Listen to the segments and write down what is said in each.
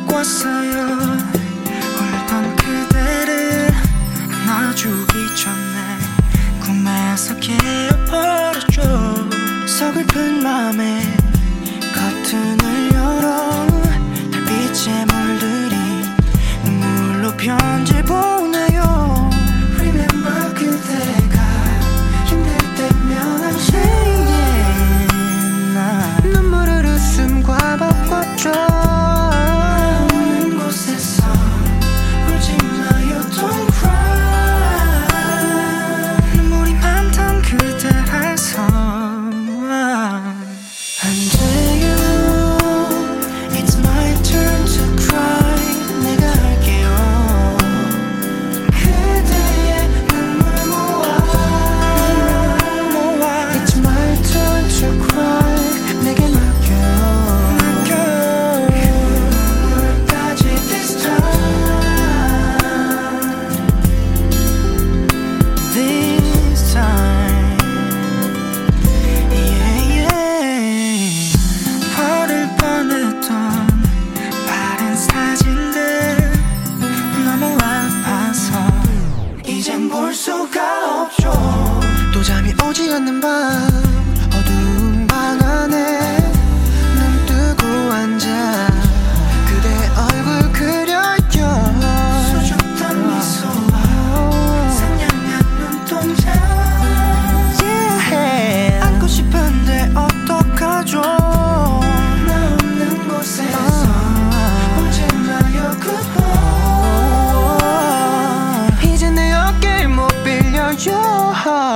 바꿨어요. 울던 그대를 안아주기 전에 꿈에서 깨어버렸죠. 서글픈 맘에 커튼을 열어 달빛에 물들이 눈물로 편지 보내요. Remember 그대가 힘들 때면 항상 눈물을 웃음과 바꿨죠. 없는 곳에서 울지 마요 Don't cry. 눈물이 많던 그대라서 안 돼요. It's my turn to cry. 내가 할게요. 그대의 눈물 모아. It's my turn to cry. 내게 맡겨요. 눈물까지 this time. Yeah, yeah. 버릴 뻔했던 바른 사진들 너무 아파서 이젠 볼 수가 없죠. 또 잠이 오지 않는 밤 어두운 방 안에 눈 뜨고 앉아 그대 얼굴 그려요. 수줍던 미소와 상냥한 눈동자. Yeah. 안고 싶은데 어떡하죠. 나 없는 곳에서 울지 마요 goodbye. 이제 내 어깨를 못 빌려요.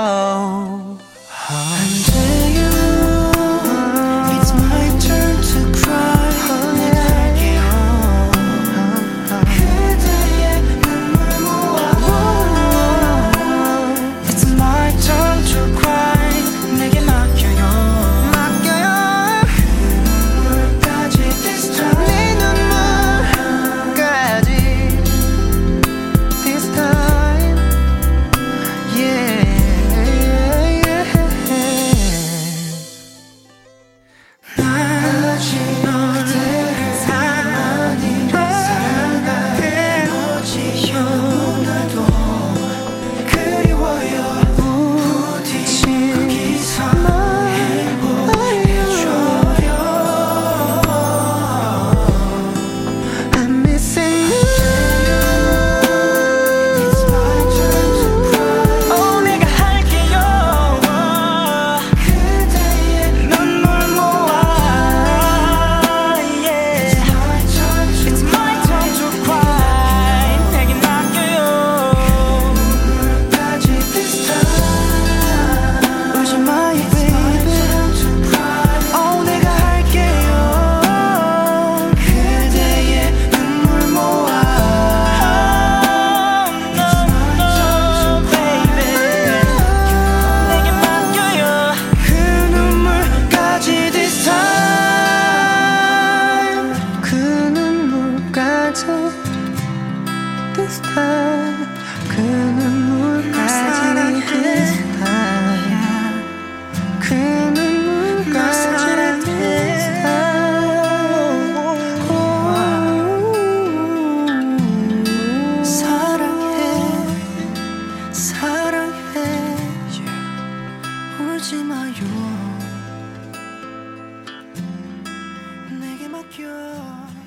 안 돼요. It's my turn to cry. 내가 할게요. 그대의 눈물 모아. It's my turn to cry. 내게 맡겨요. 눈물까지 this time. 네 눈물까지 this time. Yeah. 난 아직 너를 사랑해. 어지요 오늘도 그리워요. 부딪힌 거기서 행복해져요. I'm missing you. It's my turn to cry. 내가 할게요. 그대의 눈물 모아. Yeah. It's my turn to cry. 내게 맡겨요. 눈물까지 this time. 울지 마요 baby. 내가 할게요. 그대의 눈물 모아. No, baby. 내게 맡겨요. 그 눈물까지 this time. 그 눈물까지 this time. 그 눈물까지 this time. 그 눈물까지 this time. 사랑해 사랑해. 울지 마요. 내게 맡겨.